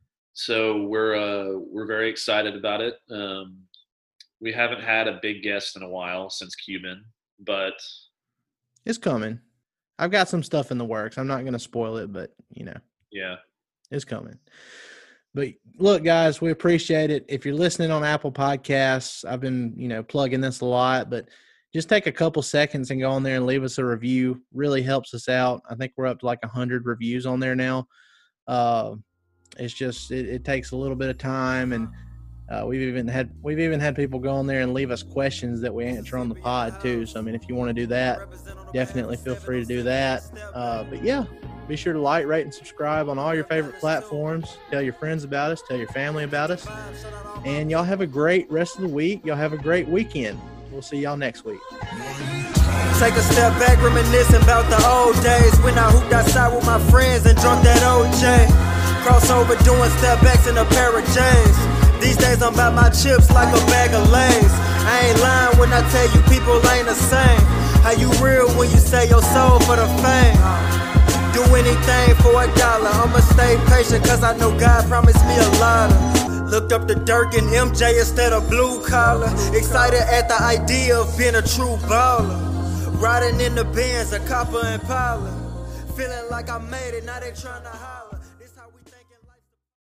E: So we're uh we're very excited about it. Um, we haven't had a big guest in a while since Cuban, but
A: it's coming. I've got some stuff in the works. I'm not going to spoil it, but you know,
E: yeah,
A: it's coming. But look, guys, we appreciate it. If you're listening on Apple Podcasts, I've been, you know, plugging this a lot, but just take a couple seconds and go on there and leave us a review. Really helps us out. I think we're up to like one hundred reviews on there now. Uh, it's just it, it takes a little bit of time, and uh, we've even had we've even had people go on there and leave us questions that we answer on the pod too. So I mean, if you want to do that, definitely feel free to do that. Uh, but yeah, be sure to like, rate, and subscribe on all your favorite platforms. Tell your friends about us. Tell your family about us. And y'all have a great rest of the week. Y'all have a great weekend. We'll see y'all next week.
C: Take a step back, reminiscing about the old days when I hooped outside with my friends and drunk that O J. Crossover doing step backs in a pair of J's. These days I'm about my chips like a bag of Lays. I ain't lying when I tell you people ain't the same. How you real when you sell your soul for the fame? Do anything for a dollar. I'ma stay patient cause I know God promised me a lot of. Looked up to Dirk and M J instead of blue collar. Excited at the idea of being a true baller. Riding in the Benz, a copper Impala. Feeling like I made it, now they trying to holler.